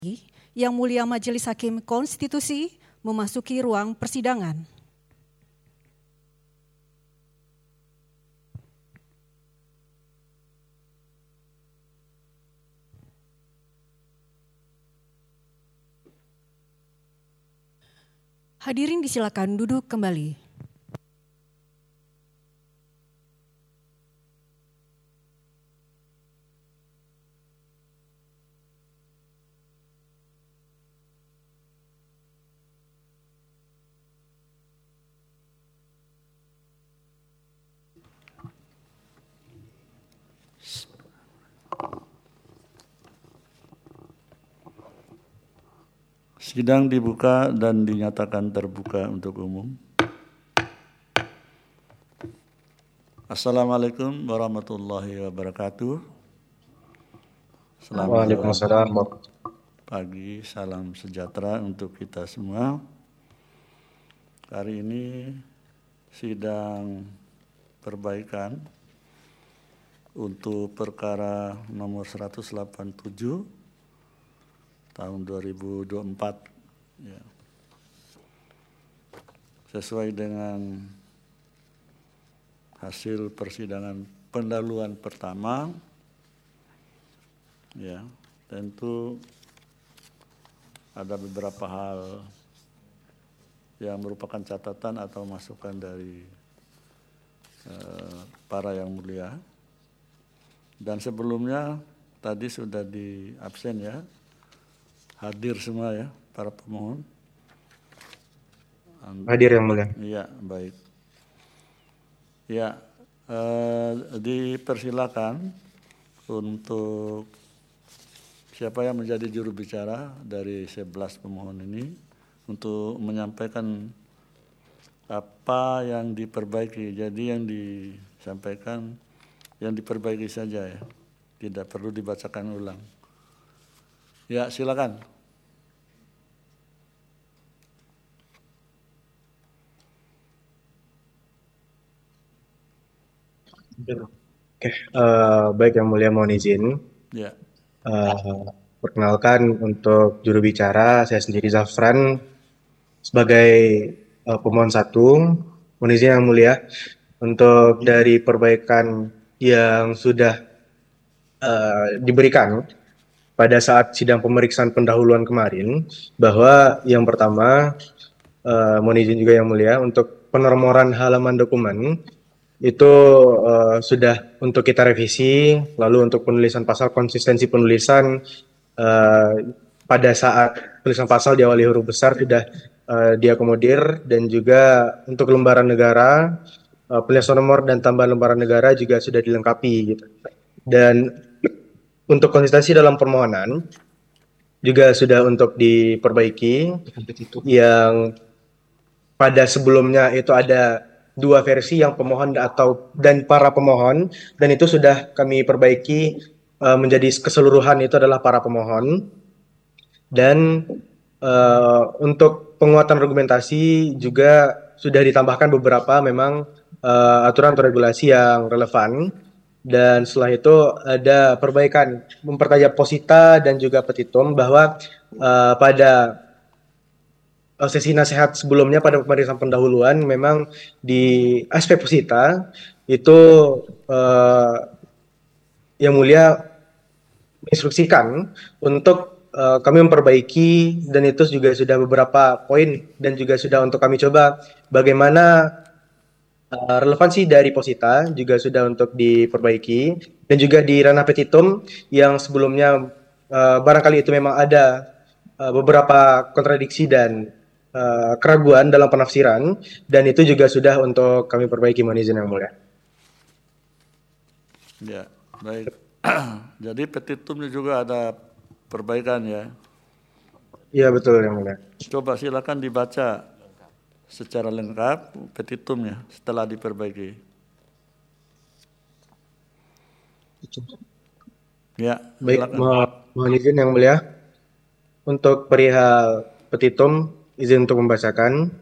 Yang Mulia Majelis Hakim Konstitusi memasuki ruang persidangan. Hadirin disilakan duduk kembali. Sidang dibuka dan dinyatakan terbuka untuk umum. Assalamualaikum warahmatullahi wabarakatuh. Selamat pagi, salam sejahtera untuk kita semua. Hari ini sidang perbaikan untuk perkara nomor 187 tahun 2024 ya. Sesuai dengan hasil persidangan pendahuluan pertama ya, tentu ada beberapa hal yang merupakan catatan atau masukan dari para yang mulia. Dan sebelumnya tadi sudah di absen ya, hadir semua ya para pemohon. Hadir yang mulia. Iya, baik. Ya, dipersilakan untuk siapa yang menjadi juru bicara dari 11 pemohon ini untuk menyampaikan apa yang diperbaiki. Jadi yang disampaikan yang diperbaiki saja ya, tidak perlu dibacakan ulang. Ya, silakan. Oke, baik yang mulia, mohon izin. Ya. Perkenalkan untuk juru bicara, saya sendiri Zafran sebagai pemohon 1. Mohon izin yang mulia untuk dari perbaikan yang sudah diberikan pada saat sidang pemeriksaan pendahuluan kemarin, bahwa yang pertama mohon izin juga yang mulia untuk penomoran halaman dokumen itu sudah untuk kita revisi. Lalu untuk penulisan pasal, konsistensi penulisan pada saat tulisan pasal diawali huruf besar sudah diakomodir, dan juga untuk lembaran negara, penulisan nomor dan tambahan lembaran negara juga sudah dilengkapi gitu. Dan untuk konsistensi dalam permohonan juga sudah untuk diperbaiki, yang pada sebelumnya itu ada 2 versi, yang pemohon dan para pemohon, dan itu sudah kami perbaiki menjadi keseluruhan itu adalah para pemohon. Dan untuk penguatan argumentasi juga sudah ditambahkan beberapa memang aturan atau regulasi yang relevan. Dan setelah itu ada perbaikan mempertajam posita dan juga petitum, bahwa pada sesi nasihat sebelumnya pada pemeriksaan pendahuluan memang di aspek posita itu yang mulia menginstruksikan untuk kami memperbaiki, dan itu juga sudah beberapa poin dan juga sudah untuk kami coba bagaimana relevansi dari posita juga sudah untuk diperbaiki. Dan juga di ranah petitum yang sebelumnya barangkali itu memang ada beberapa kontradiksi dan keraguan dalam penafsiran, dan itu juga sudah untuk kami perbaiki, mohon izin yang mulia. Ya, baik. Jadi petitumnya juga ada perbaikan ya? Iya, betul yang mulia. Coba silakan dibaca secara lengkap petitumnya setelah diperbaiki. Ya, baik, mohon izin yang mulia. Untuk perihal petitum, izin untuk membacakan.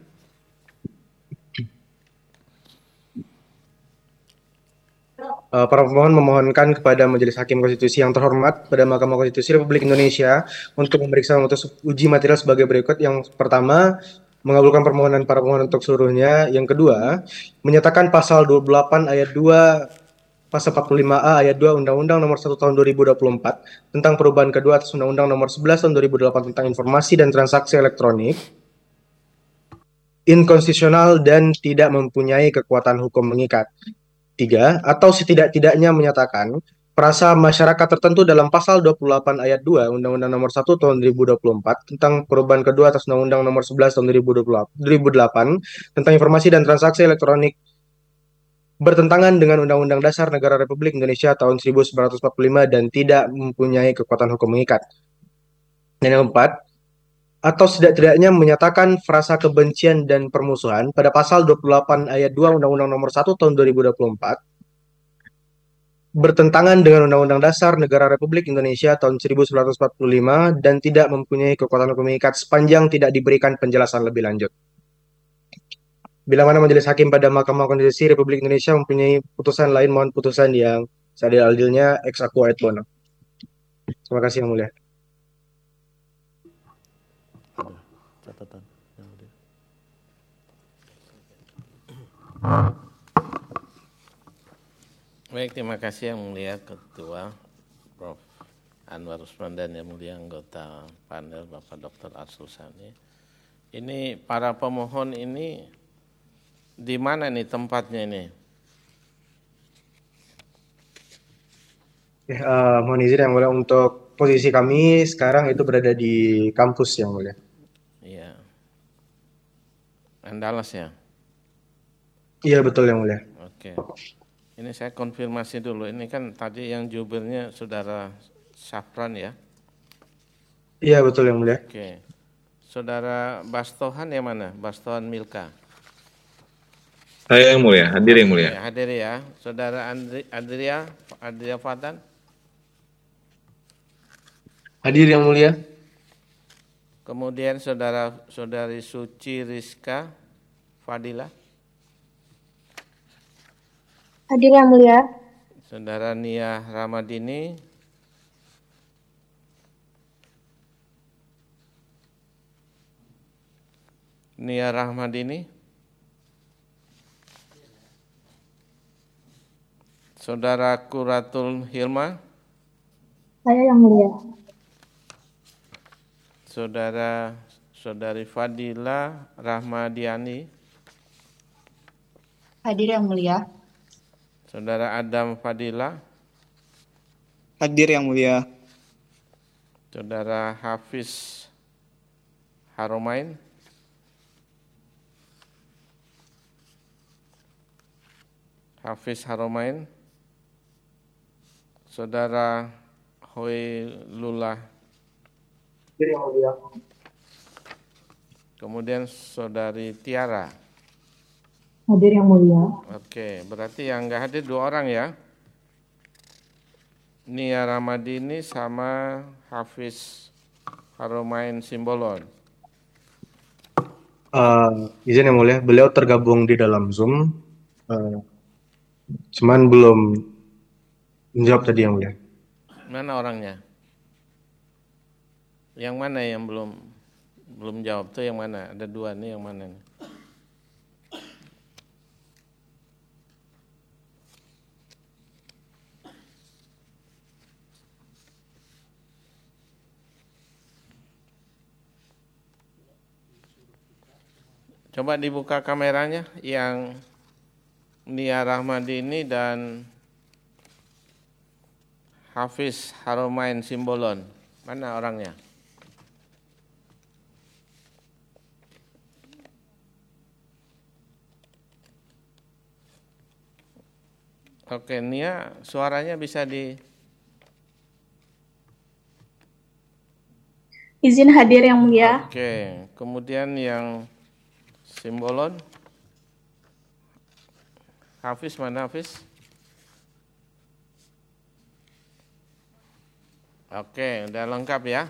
Para pemohon memohonkan kepada Majelis Hakim Konstitusi yang terhormat pada Mahkamah Konstitusi Republik Indonesia untuk memeriksa memutus uji material sebagai berikut. Yang pertama, mengabulkan permohonan para pemohon untuk seluruhnya. Yang kedua, menyatakan pasal 28 ayat 2 pasal 45A ayat 2 Undang-Undang Nomor 1 Tahun 2024 tentang perubahan kedua atas Undang-Undang Nomor 11 Tahun 2008 tentang informasi dan transaksi elektronik inkonstitusional dan tidak mempunyai kekuatan hukum mengikat. 3. Atau setidak-tidaknya menyatakan frasa masyarakat tertentu dalam pasal 28 ayat 2 Undang-Undang Nomor 1 Tahun 2024 tentang perubahan kedua atas Undang-Undang Nomor 11 Tahun 2008 tentang informasi dan transaksi elektronik bertentangan dengan Undang-Undang Dasar Negara Republik Indonesia tahun 1945 dan tidak mempunyai kekuatan hukum mengikat. Dan yang keempat, atau setidak-tidaknya menyatakan frasa kebencian dan permusuhan pada pasal 28 ayat 2 Undang-Undang Nomor 1 Tahun 2024 bertentangan dengan Undang-Undang Dasar Negara Republik Indonesia tahun 1945 dan tidak mempunyai kekuatan hukum mengikat sepanjang tidak diberikan penjelasan lebih lanjut. Bila mana Majelis Hakim pada Mahkamah Konstitusi Republik Indonesia mempunyai putusan lain, mohon putusan yang seadil-adilnya ex aequo et bono. Terima kasih Yang Mulia. Catatan Yang Mulia. Baik, terima kasih Yang Mulia Ketua Prof. Anwar Usman dan Yang Mulia anggota panel Bapak Dr. Arsul Sani. Ini para pemohon ini di mana nih tempatnya ini? Mohon izin Yang Mulia, untuk posisi kami sekarang itu berada di kampus Yang Mulia. Iya. Andalas ya? Iya betul Yang Mulia. Oke. Ini saya konfirmasi dulu. Ini kan tadi yang jubirnya Saudara Syafran ya? Iya betul Yang Mulia. Oke. Saudara Bastohan yang mana? Bastohan Milka. Saya Yang Mulia, hadir Yang Mulia. Ya, hadir ya. Saudara Adria Fatan. Hadir Yang Mulia. Kemudian Saudari Suci Rizka Fadila. Hadir Yang Mulia. Saudara Nia Ramadini. Nia Rahmadini. Saudara Kuratul Hilma. Saya Yang Mulia. Saudari Fadila Rahmadiani. Hadir Yang Mulia. Saudara Adam Fadila. Hadir Yang Mulia. Saudara Hafiz Haromain. Hafiz Haromain. Saudara Hoilullah. Hadir Yang Mulia. Kemudian Saudari Tiara. Hadir Yang Mulia. Oke, berarti yang nggak hadir 2 orang ya. Nia Ramadini sama Hafiz Haromain Simbolon. Izin Yang Mulia, beliau tergabung di dalam Zoom, cuman belum menjawab tadi Yang Mulia. Mana orangnya? Yang mana yang belum jawab tuh yang mana? Ada 2 nih, yang mana nih? Coba dibuka kameranya yang Nia Rahmadini dan Hafiz Haromain Simbolon. Mana orangnya? Oke, Nia suaranya bisa di... Izin hadir Yang Mulia. Oke, kemudian yang Simbolon. Hafiz mana Hafiz? Oke, udah lengkap ya.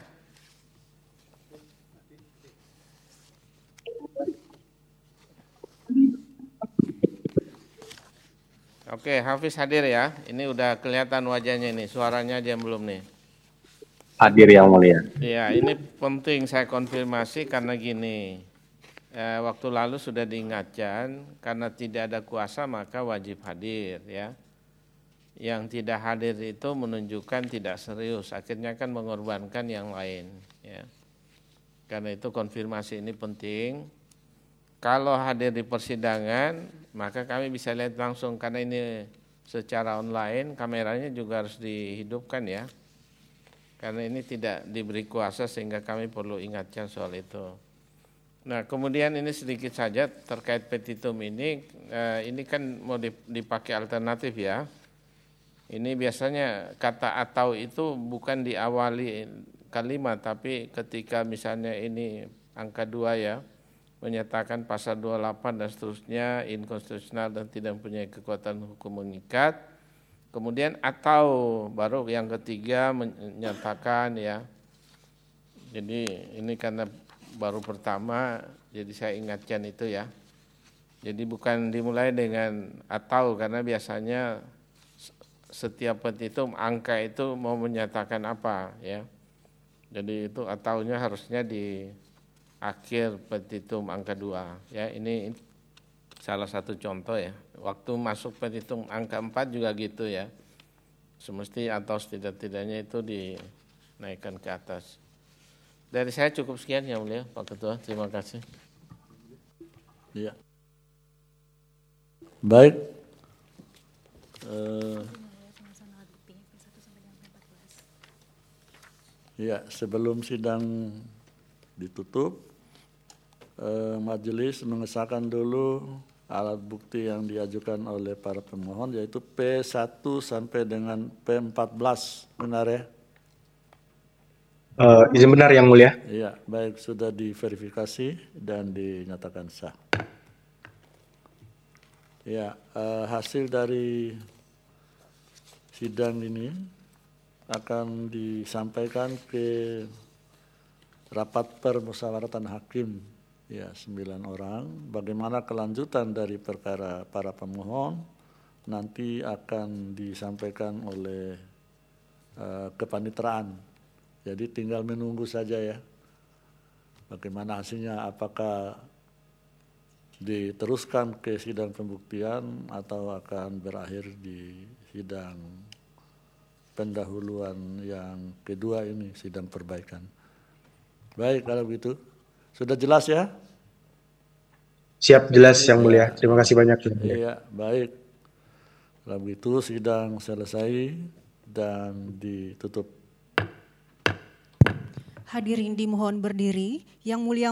Oke, Hafiz hadir ya. Ini udah kelihatan wajahnya nih, suaranya aja belum nih. Hadir Yang Mulia. Ya, ini penting saya konfirmasi karena gini, waktu lalu sudah diingatkan karena tidak ada kuasa maka wajib hadir ya. Yang tidak hadir itu menunjukkan tidak serius, akhirnya kan mengorbankan yang lain ya. Karena itu konfirmasi ini penting. Kalau hadir di persidangan, maka kami bisa lihat langsung karena ini secara online, kameranya juga harus dihidupkan ya. Karena ini tidak diberi kuasa sehingga kami perlu ingatkan soal itu. Nah, kemudian ini sedikit saja terkait petitum ini kan mau dipakai alternatif ya. Ini biasanya kata atau itu bukan diawali kalimat, tapi ketika misalnya ini angka 2 ya, menyatakan pasal 28 dan seterusnya inkonstitusional dan tidak mempunyai kekuatan hukum mengikat. Kemudian atau baru yang ketiga menyatakan ya. Jadi ini karena baru pertama jadi saya ingatkan itu ya. Jadi bukan dimulai dengan atau karena biasanya setiap petitum angka itu mau menyatakan apa ya. Jadi itu ataunya harusnya di akhir petitum angka 2 ya. Ini salah satu contoh ya. Waktu masuk petitum angka 4 juga gitu ya. Semesti atau setidak-tidaknya itu dinaikkan ke atas. Dari saya cukup sekian Yang Mulia Pak Ketua. Terima kasih. Ya. Baik. Ya, sebelum sidang ditutup, majelis mengesahkan dulu alat bukti yang diajukan oleh para pemohon, yaitu P1 sampai dengan P14, benar ya? Izin benar Yang Mulia. Iya, baik, sudah diverifikasi dan dinyatakan sah. Ya, hasil dari sidang ini akan disampaikan ke rapat permusyawaratan hakim ya 9 orang. Bagaimana kelanjutan dari perkara para pemohon nanti akan disampaikan oleh kepanitraan. Jadi tinggal menunggu saja ya. Bagaimana hasilnya, apakah diteruskan ke sidang pembuktian atau akan berakhir di sidang pendahuluan yang kedua ini, sidang perbaikan. Baik, kalau begitu. Sudah jelas ya? Siap, jelas Yang Mulia. Terima kasih banyak. Iya, baik. Kalau begitu sidang selesai dan ditutup. Hadirin dimohon berdiri. Yang Mulia